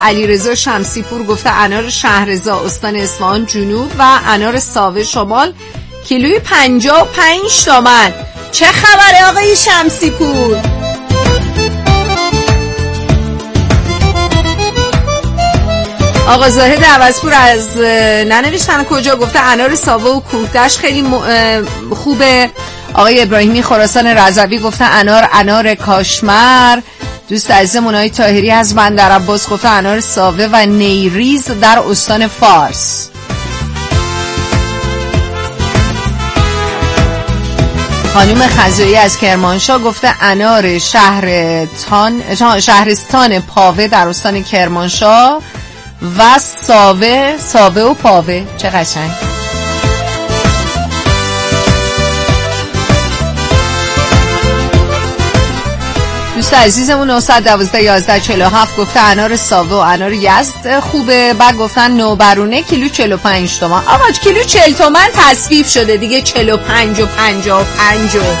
علیرضا شمسی پور گفته انار شهرضا استان اصفهان جنوب و انار ساوه شمال کیلوی 55 تومن. چه خبره آقای شمسی پور؟ آقا زاهد عوضپور از ننوشتن کجا گفته انار ساوه و کوهدشت خیلی خوبه. آقای ابراهیمی خراسان رضوی گفته انار کاشمر. دوست عزیز منای طاهری از بندر عباس گفته انار ساوه و نیریز در استان فارس. خانم خزایی از کرمانشاه گفته انار شهرستان پاوه در استان کرمانشاه و ساوه و پاوه. چه قشنگ. دوست عزیزمون 912 11 47 گفته انار ساوه و انار یزد خوبه. بعد گفتن نوبرونه کیلو 45 تومن. آقا کیلو 40 تومن تصویب شده دیگه، 45 و 55 و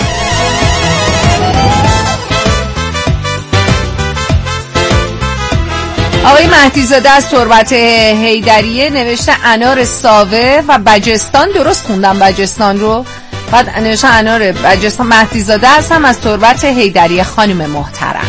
آقای مهدی زاده از تربت حیدریه نوشته انار ساوه و بجستان. درست خوندم بجستان رو؟ بعد نوشته انار بجستان. مهدی زاده هستم از تربت حیدریه خانم محترم.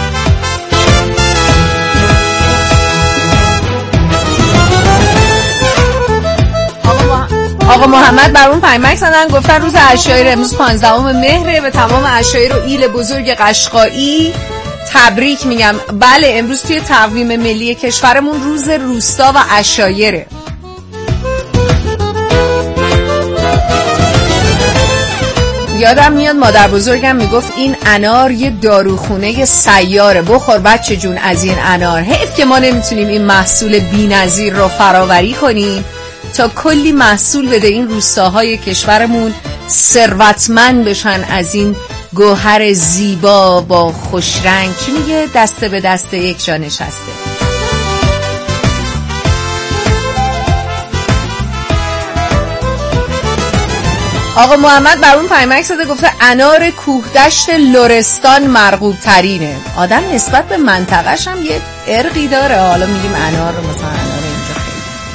آقا محمد برون پیمک زدن گفتن روز عشایر امروز 15 مهره، به تمام عشایر و ایل بزرگ قشقایی تبریک میگم. بله امروز توی تقویم ملی کشورمون روز روستا و عشایره. یادم میاد مادر بزرگم میگفت این انار یه داروخونه سیاره، بخور بچه جون از این انار. حیف که ما نمیتونیم این محصول بی‌نظیر رو فراوری کنیم تا کلی محصول بده این روستاهای کشورمون ثروتمند بشن از این گوهر زیبا با خوش رنگ. چی میگه؟ دسته به دسته یک جا نشسته. آقا محمد برون پیمک زده گفته انار کوهدشت لرستان مرغوب ترینه. آدم نسبت به منطقه‌ش هم یه ارقی داره. حالا میگیم انار رو مثلا انار اینجا خیلی.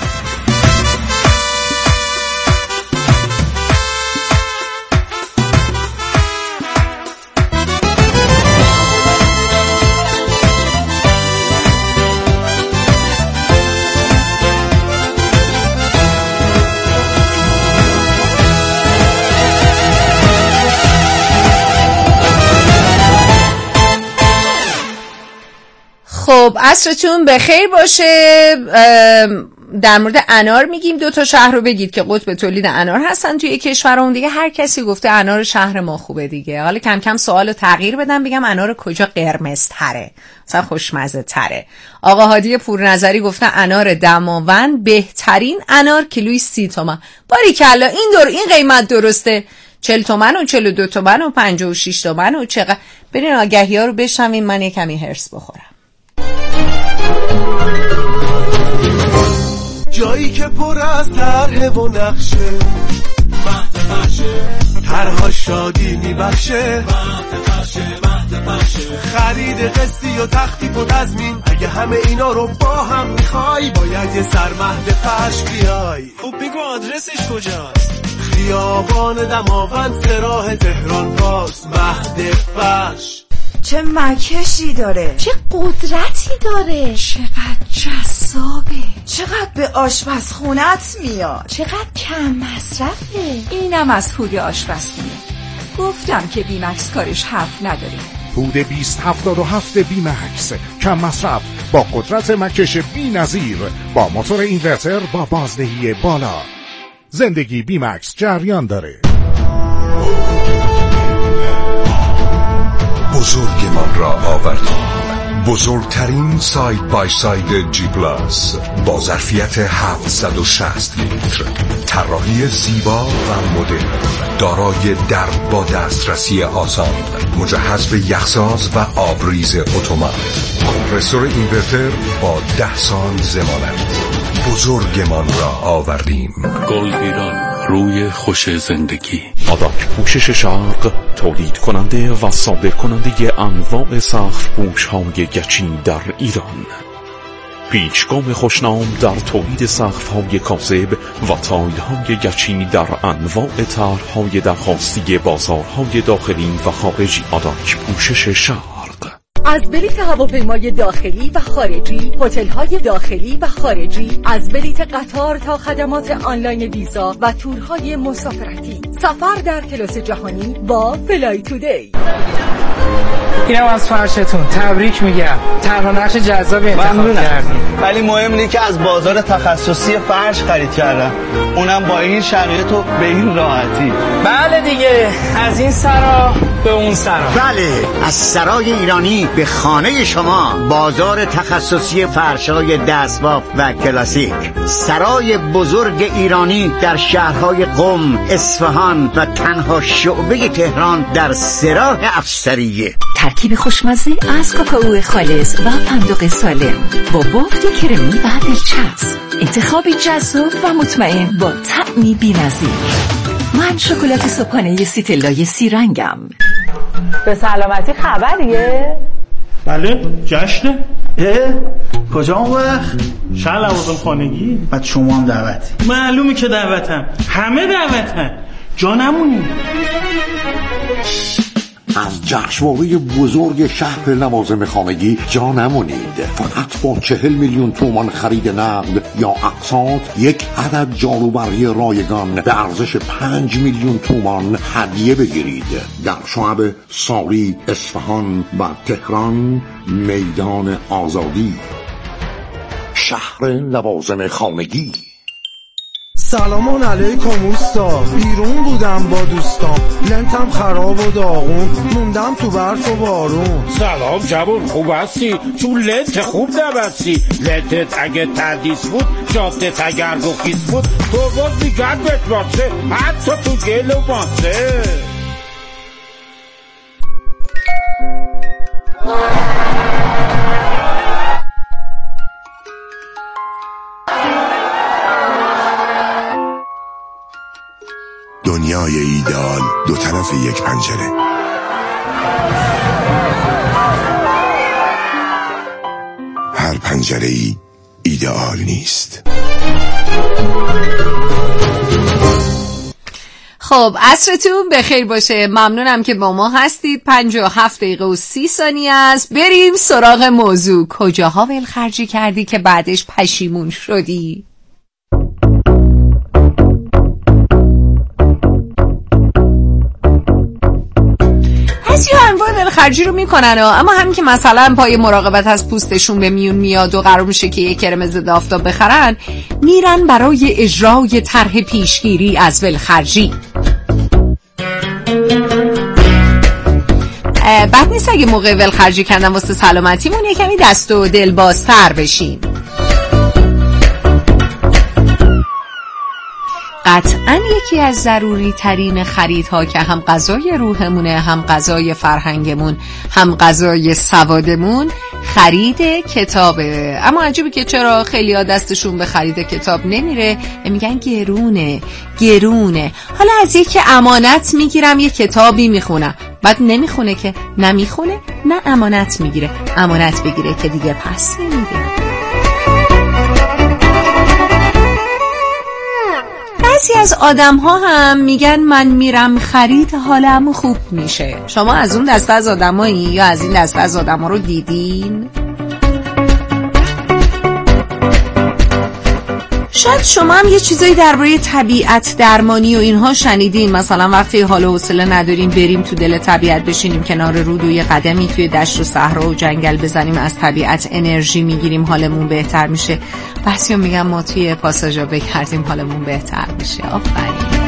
خب عصرتون بخیر باشه. در مورد انار میگیم 2 شهر رو بگید که قطب تولید انار هستن توی کشورمون دیگه. هر کسی گفته انار شهر ما خوبه دیگه. حالا کم کم سوالو تغییر بدم بگم انار کجا قرمز تره، مثلا خوشمزه تره. آقا هادی پورنظری گفته انار دماوند بهترین انار کیلوی 30 تومن. باریکلا این قیمت درسته. 40 تومن و 42 تومن و 56 تومن و چقدر. برین آگهی ها رو بشنویم من یک کمی هرس بخورم. جایی که پر از طرح و نقشه، مهد فرشه، طرها شادی میبخشه، مهد فرشه، خرید قسطی و تخفیف و تضمین. اگه همه اینا رو با هم میخوای باید یه سر مهد فرش بیای. خب بگو آدرسش کجاست؟ خیابان دماوند سراح تهران باز. مهد فرش چه مکشی داره، چه قدرتی داره، چقدر جذابه، چقدر به آشپزخونت میاد، چقدر کم مصرفه. اینم از هود آشپزخونه. گفتم که بیمکس کارش حرف نداره. هود 2077 بیمکس کم مصرف با قدرت مکش بی‌نظیر با موتور اینورتر با بازدهی بالا. زندگی بیمکس جریان داره. بزرگمان را آوردیم. بزرگترین ساید بای ساید جی پلاس با ظرفیت 760 لیتر، طراحی زیبا و مدرن، دارای درب با دسترسی آسان، مجهز به یخساز و آبریز اتومات، کمپرسور اینورتر با 10 سال ضمانت. بزرگمان را آوردیم. گل ایران، روی خوش زندگی. آداک پوشش شرق، تولید کننده و صادر کننده انواع سقف پوش های گچی در ایران. پیچگام خوشنام در تولید سقف‌های کاذب و تایل‌های گچی در انواع طرح‌های درخواستی بازارهای داخلی و خارجی. آداک پوشش شرق. از بلیت هواپیمای داخلی و خارجی، هتل‌های داخلی و خارجی، از بلیت قطار تا خدمات آنلاین ویزا و تورهای مسافرتی. سفر در کلاس جهانی با فلای تودی. اینم از فرشتون، تبریک میگم. طرح نقش جذاب انتخاب کردیم. ولی مهم اینه که از بازار تخصصی فرش خرید کردم، اونم با این شرایط و به این راحتی. بله دیگه، از این سرا به اون سرا. بله، از سرای ایرانی به خانه شما. بازار تخصصی فرش‌های دستباف و کلاسیک. سرای بزرگ ایرانی در شهرهای قم، اصفهان و تنها شعبه تهران در سراح افسریه. ترکیب خوشمزه از کاکائو خالص و فندق سالم با بافت کرمی و دلچسب. انتخابی جذاب و مطمئن با طعمی بی‌نظیر. من شکلات صبحانه سیتلای 30 رنگم. به سلامتی خبریه؟ بله، جشنه. کجا اون وقت؟ شهر لوازم خانگی. بعد شما هم دعوتی؟ معلومه که دعوتم، همه دعوتن، جا نمونی. از جشنواره بزرگ شهر لوازم خانگی جا نمونید. فقط با 40 میلیون تومان خرید نقد یا اقساط یک عدد جاروبرقی رایگان به ارزش 5 میلیون تومان هدیه بگیرید. در شعب ساری، اصفهان و تهران. میدان آزادی. شهر لوازم خانگی. سلامان علیکم اوستا، بیرون بودم با دوستام، لنتم خراب و داغون، موندم تو برف و بارون. سلام جوون، خوب هستی؟ تو لنت خوب نبستی. لنتت اگه تردیس بود، جادت اگر رخیص بود، تو باز دیگر بتراسه، حتی تو گل و ماسه. دنیای ایدئال دو طرف یک پنجره. هر پنجره‌ای ایدئال نیست. خب عصرتون بخیر باشه. ممنونم که با ما هستید. 57 دقیقه و 30 ثانیه است. بریم سراغ موضوع. کجاها ولخرجی کردی که بعدش پشیمون شدی؟ بعضی انواع ولخرجی رو میکنن اما همین که مثلا پای مراقبت از پوستشون به میون میاد و قرار میشه که یک کرم ضد آفتاب بخرن، میرن برای اجرای طرح پیشگیری از ولخرجی. بد نیست اگه موقع ولخرجی کردن واسه سلامتیمون یه کمی دست و دل بازتر بشیم. قطعاً یکی از ضروری ترین خریدها که هم غذای روحمونه، هم غذای فرهنگمون، هم غذای سوادمون، خرید کتابه. اما عجیبه که چرا خیلی ها دستشون به خرید کتاب نمیره، میگن گرونه. حالا از یکی امانت میگیرم یه کتابی میخونم، بعد نمیخونه که، نمیخونه نه امانت میگیره، امانت بگیره که دیگه پس نمیده. بعضی از آدم ها هم میگن من میرم خرید حالم خوب میشه. شما از اون دسته از آدم هایی یا از این دسته از آدم ها رو دیدین؟ شاید شما هم یه چیزایی درباره طبیعت درمانی و اینها شنیدین. مثلا وقتی حال و حوصله نداریم بریم تو دل طبیعت بشینیم کنار رود و یه قدمی توی دشت و صحرا و جنگل بزنیم، از طبیعت انرژی میگیریم، حالمون بهتر میشه. بعضیا میگن ما توی پاساژا بگردیم حالمون بهتر میشه. آفرین.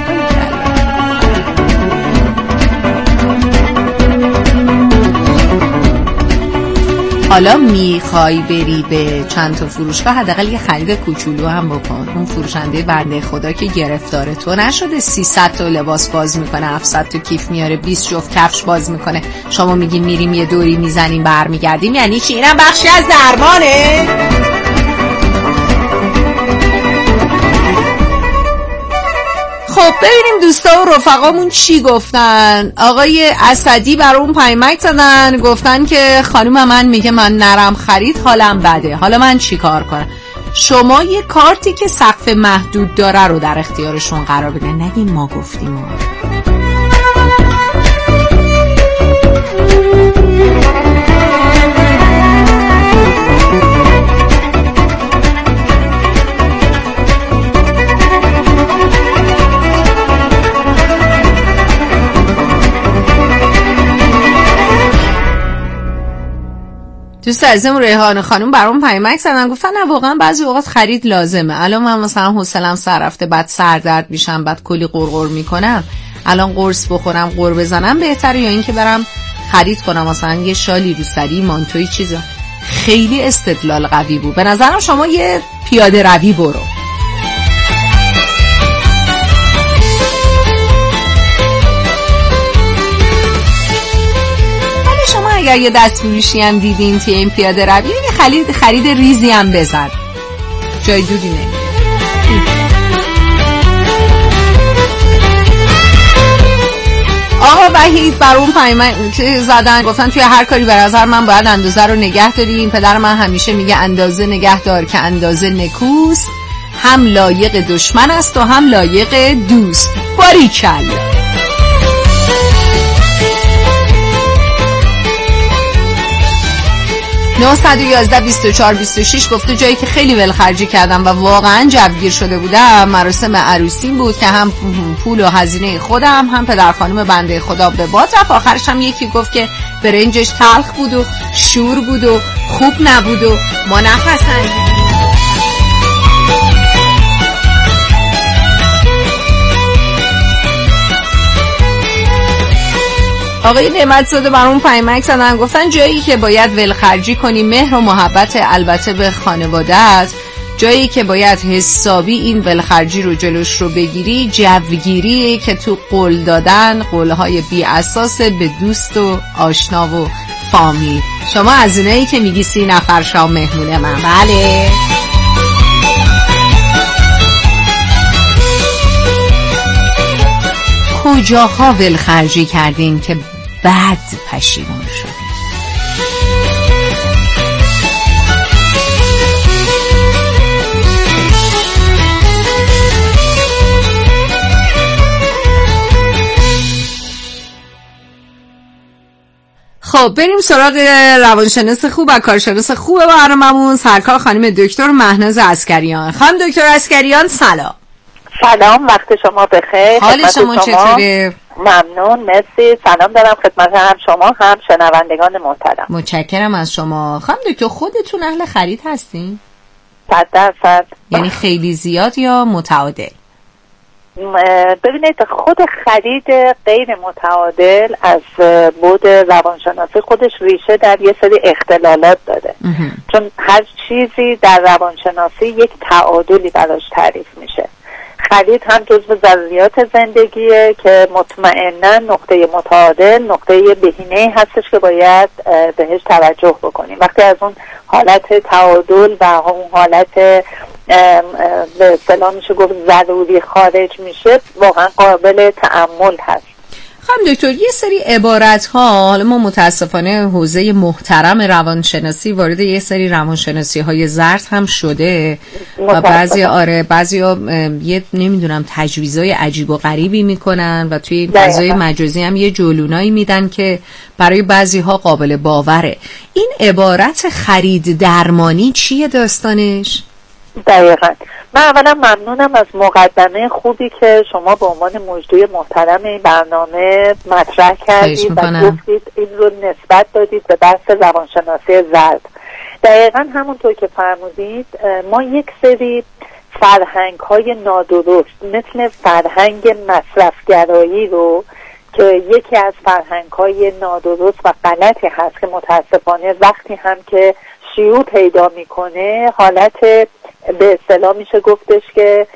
حالا میخوای بری به چند تا فروشگاه، حداقل یه خرید کوچولو هم بکن. اون فروشنده بنده خدا که گرفتار تو نشده 300 تا لباس باز میکنه، 700 تا کیف میاره، 20 جفت کفش باز میکنه، شما میگین میریم یه دوری میزنیم برمیگردیم. یعنی چی؟ اینم بخشی از درمانه. خب ببینیم دوستا و رفقامون چی گفتن؟ آقای اسدی برام پیامک زدن گفتن که خانم من میگه من نرم خرید حالم بده، حالا من چی کار کنم؟ شما یه کارتی که سقف محدود داره رو در اختیارشون قرار بدن. نگین ما گفتیم. دوست عزیزم ریحانه خانم برام پیامک زدن گفتن نه واقعا بعضی اوقات خرید لازمه. الان من مثلا حوصله‌ام سر رفته، بعد سر درد میشم، بعد کلی قرقر میکنم، الان قرص بخورم قرب بزنم بهتره یا اینکه برم خرید کنم مثلا یه شالی روسری مانتوی چیزا؟ خیلی استدلال قوی بود. به نظرم شما یه پیاده روی برو. اگر یه دستفروشی هم دیدین که این پیاده روی یه خرید ریزی هم بزن، جای دوری نمیره. آقا وحید بر اون پیامک زدن گفتن توی هر کاری به نظر من باید اندازه رو نگه داریم. پدر من همیشه میگه اندازه نگه دار که اندازه نکوست، هم لایق دشمن است و هم لایق دوست. باریکلا. 911-24-26 گفته جایی که خیلی ولخرجی کردم و واقعا جوگیر شده بودم مراسم عروسیم بود که هم پول و هزینه خودم هم پدر خانم بنده خدا به باد رفت. آخرش هم یکی گفت که برنجش تلخ بود و شور بود و خوب نبود و ما نپسندیدیم. آقای نعمت‌زاده برام پیامک زدن گفتن جایی که باید ولخرجی کنی مهر و محبت البته به خانواده‌ات، جایی که باید حسابی این ولخرجی رو جلوش رو بگیری جوگیری که تو قول دادن قولهای بی اساس به دوست و آشنا و فامیل. شما از اونایی که میگی 30 نفر شام مهمون من. بله کجاها ولخرجی کردین که بعد پشیمون شدین؟ خب بریم سراغ روانشناس خوب و کارشناس خوب برنامه‌مون، سرکار خانم دکتر مهناز عسکریان. خانم دکتر عسکریان سلام. سلام، وقت شما بخیر. حال شما چطوره؟ ممنون، مرسی. سلام دارم خدمت هم شما هم شنوندگان محترم. متشکرم از شما. خانم دکتر خودتون اهل خرید هستین؟ 100%. یعنی خیلی زیاد یا متعادل؟ ببینید خود خرید غیر متعادل از بود روانشناسی خودش ریشه در یه سری اختلالات داره. چون هر چیزی در روانشناسی یک تعادلی براش تعریف میشه. خرید هم جزو ضروریات زندگیه که مطمئناً نقطه متعادل، نقطه بهینه هستش که باید بهش توجه بکنیم. وقتی از اون حالت تعادل و اون حالت به اصطلاح میشه گفت ضروری خارج میشه واقعا قابل تأمل هست. خانم دکتر یه سری عبارت ها، حالا ما متاسفانه حوزه محترم روانشناسی وارد یه سری روانشناسی های زرد هم شده و بعضی یه نمیدونم تجویزهای عجیب و غریبی میکنن و توی این فضای مجازی هم یه جلونایی میدن که برای بعضی ها قابل باوره. این عبارت خرید درمانی چیه داستانش؟ دقیقاً. من اولا ممنونم از مقدمه خوبی که شما به عنوان مجری محترم این برنامه مطرح کردید و گفتید این رو نسبت دادید به بحث روانشناسی زرد. دقیقاً همونطور که فرمودید ما یک سری فرهنگ‌های نادرست مثل فرهنگ مصرفگرایی رو که یکی از فرهنگ‌های نادرست و غلطی هست که متاسفانه وقتی هم که شیوع پیدا میکنه حالت به اصطلاح میشه گفتش که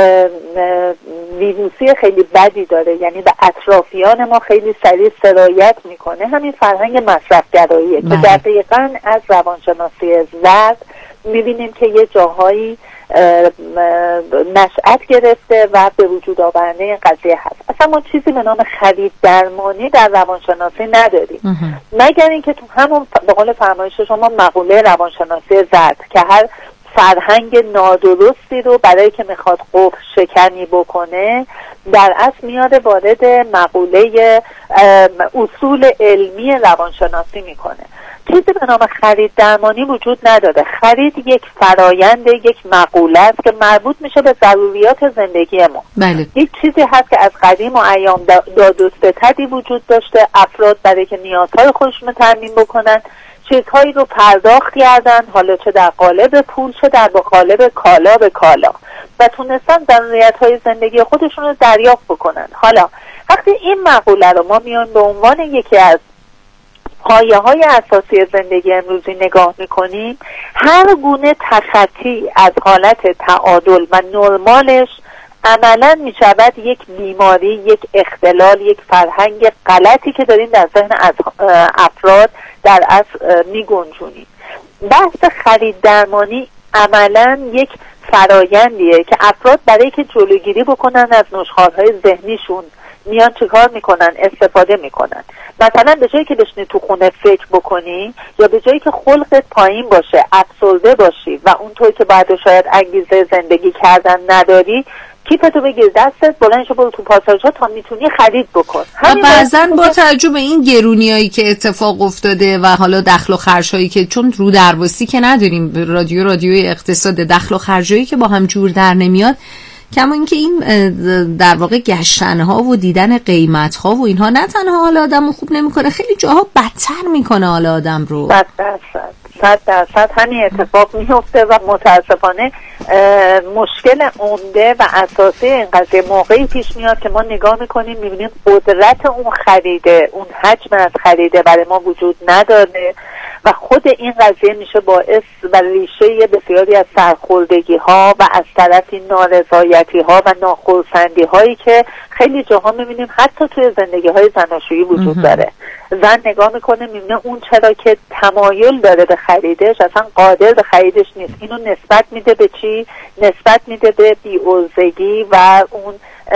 ویروسی خیلی بدی داره، یعنی به اطرافیان ما خیلی سریع سرایت میکنه. همین فرهنگ مصرفگراییه که دقیقاً از روانشناسی زرد میبینیم که یه جاهایی نشأت گرفته و به وجود آورنده این قضیه هست. اصلا ما چیزی به نام خرید درمانی در روانشناسی نداریم، مگر اینکه تو همون به قول فرمایش شما مقوله روانشناسی زرد که هر فرهنگ نادرستی رو برای که میخواد قفل شکنی بکنه در اصل میاره وارد مقوله اصول علمی روانشناسی میکنه. چیزی به نام خرید درمانی وجود نداره. خرید یک فرایند، یک مقوله است که مربوط میشه به ضروریات زندگیمون. بله. یک چیزی هست که از قدیم و ایام داد و ستدی وجود داشته. افراد برای که نیازهای خودشون تامین بکنن چیزهایی رو پرداخت کردن، حالا چه در قالب پول چه در قالب کالا به کالا، و تونستن ضروریت‌های زندگی خودشون رو دریافت بکنن. حالا وقتی این مقوله رو ما میایم به عنوان یکی از پایه‌های اساسی زندگی امروزی نگاه میکنیم، هر گونه تخطی از حالت تعادل و نرمالش عملاً میشود یک بیماری، یک اختلال، یک فرهنگ غلطی که داریم در ذهن افراد در اصل میگنجونیم. بحث خرید درمانی عملاً یک فرایندیه که افراد برای که جلوگیری بکنن از نشخوارهای ذهنیشون میان چیکار میکنن؟ استفاده میکنن. مثلا به جایی که بشینی تو خونه فکر بکنی یا به جایی که خلقت پایین باشه، افسرده باشی و اونطور که باید شاید انگیزه زندگی کردن نداری، کیفتو بگیر دستت، بلند شو برو تو پاساژها تا میتونی خرید بکن. و بعضا با توجه به این گرونیایی که اتفاق افتاده و حالا دخل و خرج‌هایی که چون رو درواسی که نداریم، رادیوی اقتصاد، دخل و خرج‌هایی که با هم جور در نمیاد، کما اینکه این در واقع گشتن‌ها و دیدن قیمت‌ها و اینها نه تنها حال آدمو خوب نمی‌کنه، خیلی جاها بدتر می‌کنه حال آدم رو. 100% همین اتفاق میفته و متاسفانه مشکل عمده و اساسی این قضیه موقعی پیش میاد که ما نگاه میکنیم میبینیم قدرت اون خریده، اون حجم از خریده برای ما وجود نداره و خود این قضیه میشه باعث و ریشه بسیاری از سرخوردگی ها و از طرفی نارضایتی ها و ناخرسندی هایی که خیلی جاها میبینیم حتی توی زندگی های زناشویی وجود داره. زن نگاه میکنه میبینه اون چرا که تمایل داره به خریدش اصلا قادر به خریدش نیست. اینو نسبت میده به چی؟ نسبت میده به بی‌عرضگی و اون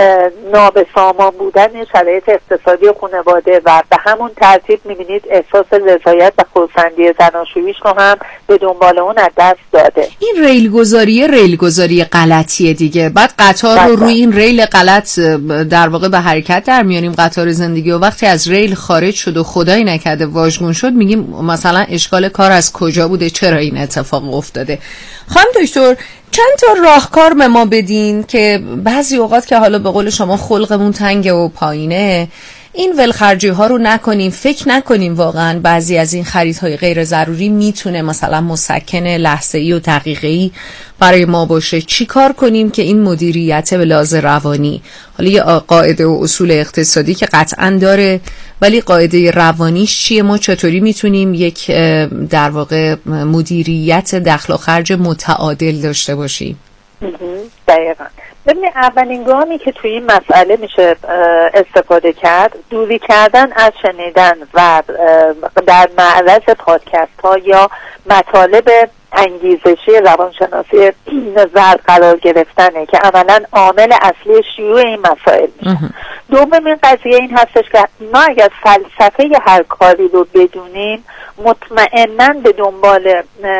نابسامان بودن شرایط اقتصادی خانواده و به همون ترتیب میبینید احساس رضایت و خرسندی زناشوییش رو هم به دنبال اون از دست داده. این ریلگذاری غلطیه دیگه. بعد قطار رو روی این ریل غلط در واقع به حرکت در میاریم، قطار زندگی، و وقتی از ریل خارج شد و خدایی نکرده واژگون شد میگیم مثلا اشکال کار از کجا بوده، چرا این اتفاق افتاده. خانم دکتر چند تا راهکار به ما بدین که بعضی اوقات که حالا به قول شما خلقمون تنگه و پایینه، این ولخرجی ها رو نکنیم، فکر نکنیم واقعا بعضی از این خریدهای غیر ضروری میتونه مثلا مسکن لحظه‌ای و دقیقه‌ای برای ما باشه. چی کار کنیم که این مدیریت به لحاظ روانی، حالا یه قاعده و اصول اقتصادی که قطعا داره ولی قاعده روانیش چیه؟ ما چطوری میتونیم یک در واقع مدیریت دخل و خرج متعادل داشته باشیم؟ دقیقاً. ببینید اولین گامی که توی این مسئله میشه استفاده کرد دوری کردن از شنیدن و در معرض پادکست ها یا مطالب انگیزشی روانشناسی زرد قرار گرفتنه که عملاً عامل اصلی شیوع این مسائل میشه. دوم این قضیه این هستش که ما اگر فلسفه هر کاری رو بدونیم مطمئناً به دنبال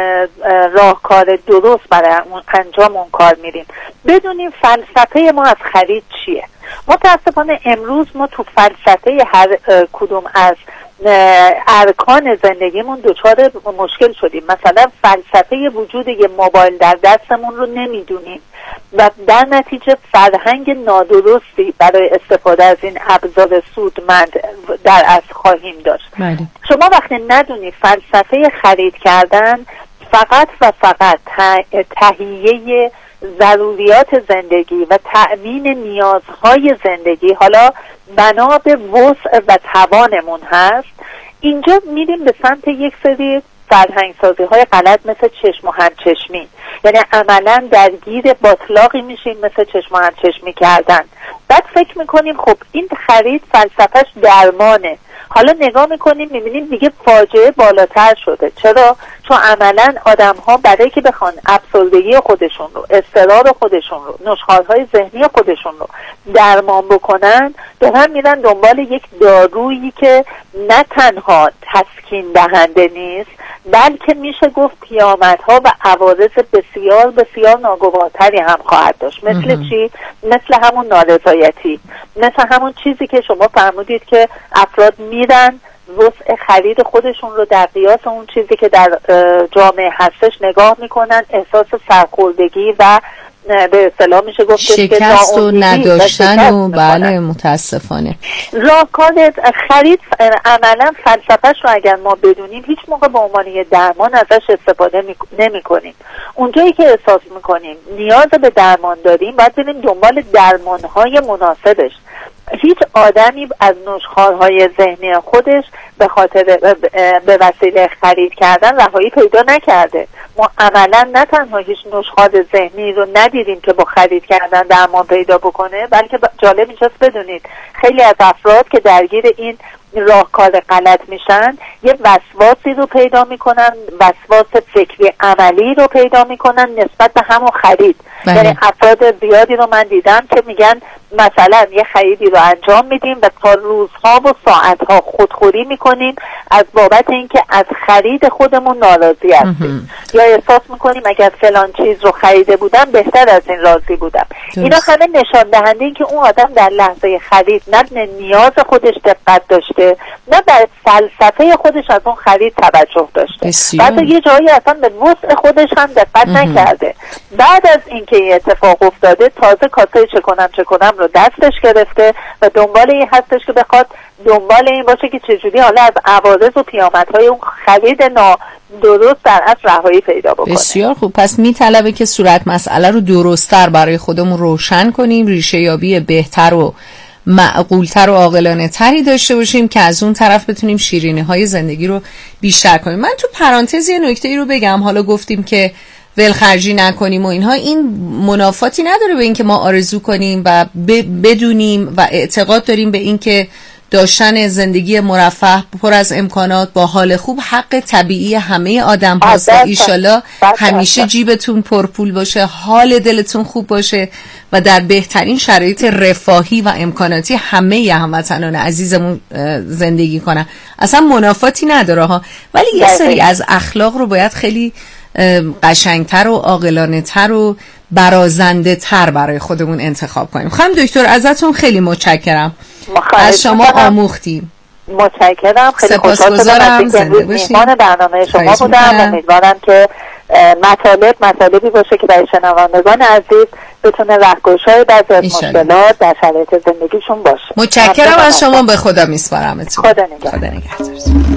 راهکار درست برای انجام اون کار میریم. بدونیم فلسفه ما از خرید چیه. متاسفانه امروز ما تو فلسفه هر کدوم از ارکان زندگیمون دچار مشکل شدیم. مثلا فلسفه وجود یه موبایل در دستمون رو نمیدونیم و در نتیجه فرهنگ نادرستی برای استفاده از این ابزار سودمند در اصل خواهیم داشت. شما وقتی ندونی فلسفه خرید کردن فقط و فقط تهیه ضروریات زندگی و تأمین نیازهای زندگی حالا بنا به وسع و توانمون هست، اینجا میریم به سمت یک سری فرهنگ سازی های غلط مثل چشم و همچشمی، یعنی عملا درگیر باطلاقی میشیم مثل چشم و همچشمی کردن. بعد فکر میکنیم خب این خرید فلسفهش درمانه. حالا نگاه میکنیم میبینیم دیگه فاجعه بالاتر شده. چرا؟ چون عملا آدم ها برای که بخوان افسردگی خودشون رو، اضطراب خودشون رو، نشخوارهای ذهنی خودشون رو درمان بکنن، دارن میرن دنبال یک دارویی که نه تنها تسکین دهنده نیست، بلکه میشه گفت پیامدها و عوارض بسیار بسیار ناگوارتری هم خواهد داشت. مثل چی؟ مثل همون نارضایتی، مثل همون چیزی که شما فرمودید که افراد میرن وسع خرید خودشون رو در قیاس اون چیزی که در جامعه هستش نگاه میکنن، احساس سرخوردگی و به اصطلاح میشه گفت شکست و نداشتن و بله متاسفانه راهکار خرید عملا فلسفهش رو اگر ما بدونیم هیچ موقع به عنوان یه درمان ازش استفاده نمی کنیم. اونجایی که احساس میکنیم نیاز به درمان داریم باید بریم دنبال درمانهای مناسبش. هیچ آدمی از نشخوارهای ذهنی خودش به خاطر به وسیله خرید کردن رهایی پیدا نکرده. ما عملا نه تنها هیچ نشخوار ذهنی رو ندیدیم که با خرید کردن درمان پیدا بکنه، بلکه جالب اینجاست بدونید خیلی از افراد که درگیر این راهکار غلط میشن یه وسواسی رو پیدا میکنن، وسواس فکری عملی رو پیدا میکنن نسبت به همون خرید. یعنی افراد زیادی رو من دیدم که میگن مثلا یه خریدی رو انجام میدیم و تا روزها و ساعتها خودخوری میکنیم از بابت اینکه از خرید خودمون ناراضی هستیم یا احساس میکنیم اگر فلان چیز رو خریده بودم بهتر از این راضی بودم. اینا همه نشان دهنده این که اون آدم در لحظه خرید نه نیاز خودش دقت داشته، نه در فلسفه خودش از اون خرید توجه داشته. بعد یه جایی اصلا به وسع خودش هم دقت نکرده. بعد از اینکه این اتفاق افتاده تازه کاسه چه کنم رو دستش گرفته و دنبال این هستش که بخواد دنبال این باشه که چجوری حالا از عوارض و پیامدهای اون خرید درست در اصل رهایی پیدا بکنه. بسیار خوب. پس میطلبه که صورت مسئله رو درست‌تر برای خودمون روشن کنیم، ریشه یابی بهتر و معقول‌تر و عاقلانه تری داشته باشیم که از اون طرف بتونیم شیرینی‌های زندگی رو بیشتر کنیم. من تو پرانتز یه نکته‌ای رو بگم. حالا گفتیم که ولخرجی نکنیم و اینها، این منافاتی نداره به این که ما آرزو کنیم و بدونیم و اعتقاد داریم به این که داشتن زندگی مرفه پر از امکانات با حال خوب حق طبیعی همه آدم هاست. ایشالا همیشه جیبتون پرپول باشه، حال دلتون خوب باشه و در بهترین شرایط رفاهی و امکاناتی همه هموطنان عزیزمون زندگی کنن. اصلا منافاتی نداره ها، ولی یه سری از اخلاق رو باید خیلی قشنگتر و عاقلانه تر و برازنده تر برای خودمون انتخاب کنیم. خانم دکتر ازتون خیلی متشکرم. از شما آموختیم. متشکرم. خیلی خوشحالم زنده باشید. مهمان برنامه شما بودم. امیدوارم که مطالبی باشه که برای شنوندگان عزیز بتونه راهگشای بعضی از مشکلات در شرایط زندگیشون باشه. متشکرم از شما. به خدا میسپارمتون. خدا نگهدارتون.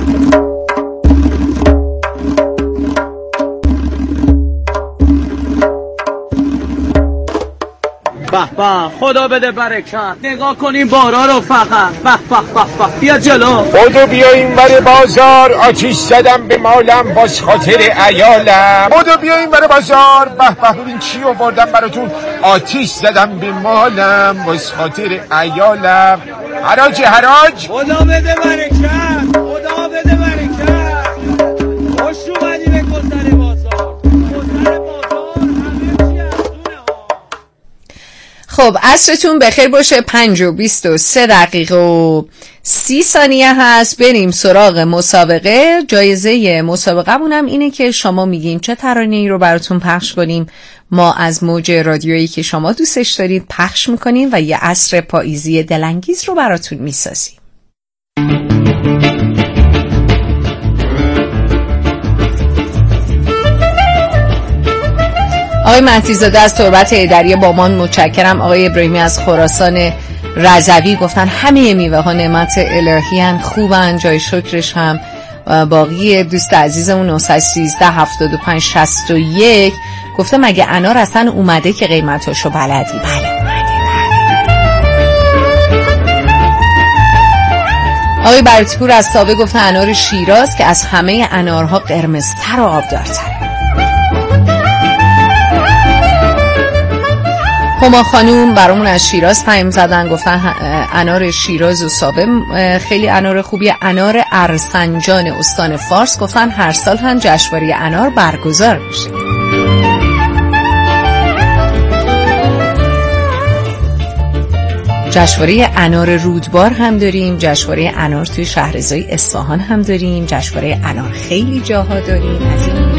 به به خدا بده برکت. نگاه کنیم بارا رو فقط. به به به به بیا جلو. بودو بیا این ور بازار، آتیش زدم به مالم باز خاطر عیالم. بودو بیا این ور بازار، به به ببین چی آوردم براتون، آتیش زدم به مالم باز خاطر عیالم. حراج خدا بده برکت، خدا بده برکت. خوش اومدی به گذر بازار. خب عصرتون بخیر باشه. 5:23 هست. بریم سراغ مسابقه. جایزه مسابقه‌مونم اینه که شما میگین چه ترانه‌ای رو براتون پخش کنیم. ما از موج رادیویی که شما دوستش دارید پخش میکنیم و یه عصر پاییزی دلانگیز رو براتون میسازیم. آقای مهدی‌زاده از تربت حیدریه بامان متشکرم. آقای ابراهیمی از خراسان رضوی گفتن همه میوه ها نعمت الهی ان، خوبن، جای شکرش هم. باقی دوست عزیزمون 913 75 61 گفته مگه انار اصلا اومده که قیمتاشو بلدی؟ بله اومده. آقای برتپور از سابه گفتن انار شیراز که از همه انارها قرمزتر و آبدارتره. هما خانوم برامون از شیراز پیام زدن، گفتن انار شیراز و سابه خیلی انار خوبیه. انار ارسنجان استان فارس گفتن هر سال هم جشنواره انار برگزار میشه. جشنواره انار رودبار هم داریم، جشنواره انار توی شهرضای اصفهان هم داریم، جشنواره انار خیلی جاها داریم. از این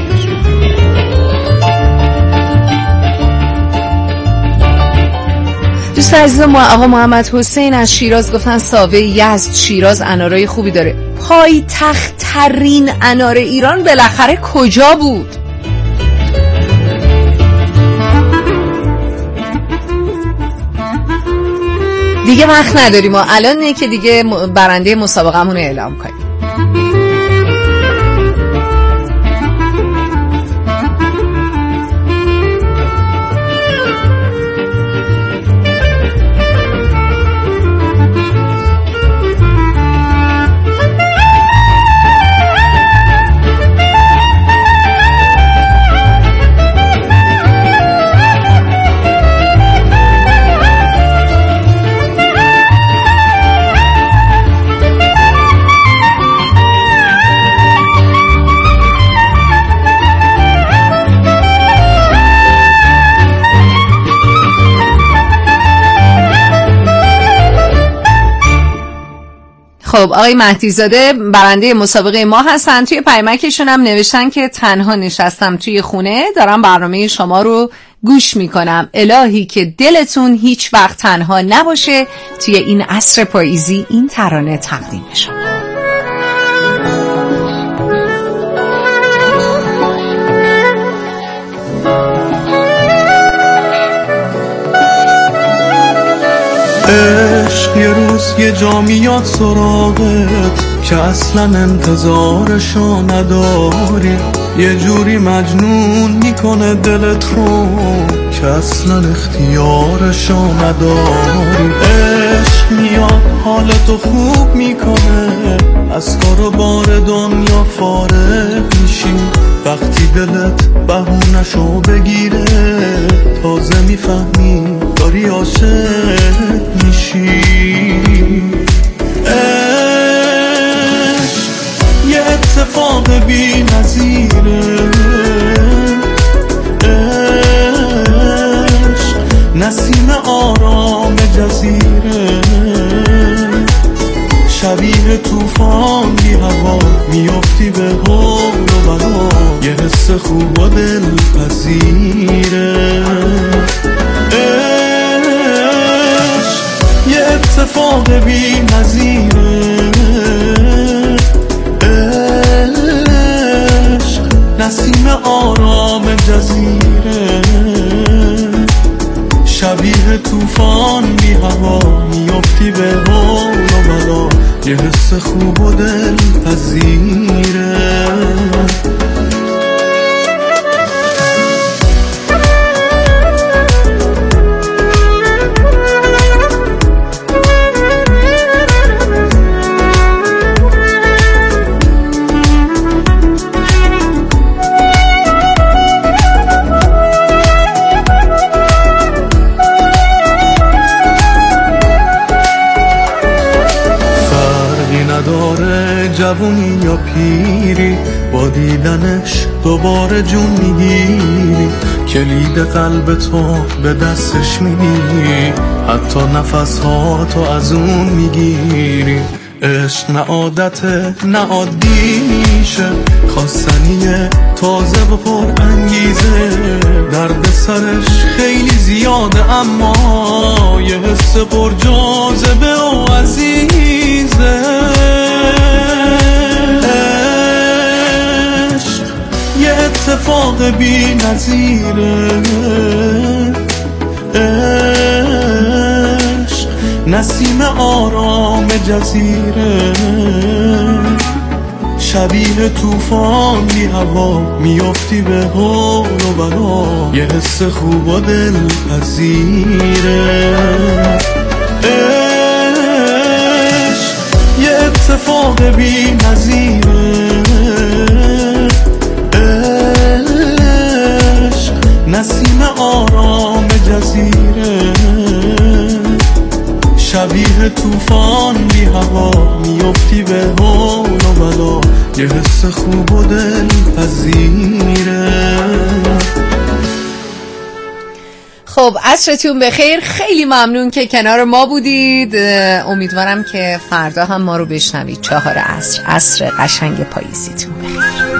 دوست عزیزم آقا محمد حسین از شیراز گفتن ساوه یزد شیراز انارای خوبی داره. پایتخت ترین انار ایران بالاخره کجا بود؟ دیگه وقت نداریم و الان نه که دیگه برنده مسابقه‌مون رو اعلام کنیم. خب آقای مهدیزاده برنده مسابقه ما هستن. توی پیامکشون هم نوشتن که تنها نشستم توی خونه دارم برنامه شما رو گوش میکنم. الهی که دلتون هیچ وقت تنها نباشه توی این عصر پاییزی این ترانه تقدیم شما. عشق یه روز یه جا میاد سراغت که اصلا انتظارشو نداری، یه جوری مجنون میکنه دلت رو که اصلا اختیارشو نداری. عشق میاد حالتو خوب میکنه، از کار و بار دنیا فارغ میشی، وقتی دلت بهونشو بگیره تازه میفهمی داری عاشق میشی. عشق یه اتفاق بی نظیره، عشق نسیم آرام جزیره، شبیه توفان بی هوا میافتی به حول و بلا، یه حس خوب و دلپذیره. عشق یه اتفاق بی نظیره، عشق نسیم آرام جزیره، شبیه توفان بی هوا میافتی به حول و بلا، یه حس خوب و دلپذیره. جوونی یا پیری با دیدنش دوباره جون میگیری، کلید قلب تو به دستش میگیری، حتی نفسهاتو از اون میگیری. عشق نه عادته نه عادی میشه، خواستنیه تازه و پر انگیزه، درد سرش خیلی زیاده اما یه حس پر جاذبه و عزیزه. عشق یه اتفاق بی نظیره، عشق نسیم آرام جزیره، شبیه توفان بی هوا میافتی به حول و بلا، یه حس خوب و دلپذیره. عشق یه اتفاق بی نظیره، عشق نسیم آرام جزیره، شبیه توفان بی هوا میفتی به حول و بلا، یه حس خوب و دلپذیره. خب عصرتون بخیر، خیلی ممنون که کنار ما بودید. امیدوارم که فردا هم ما رو بشنوید. 4 عصر قشنگ پاییزیتون بخیر.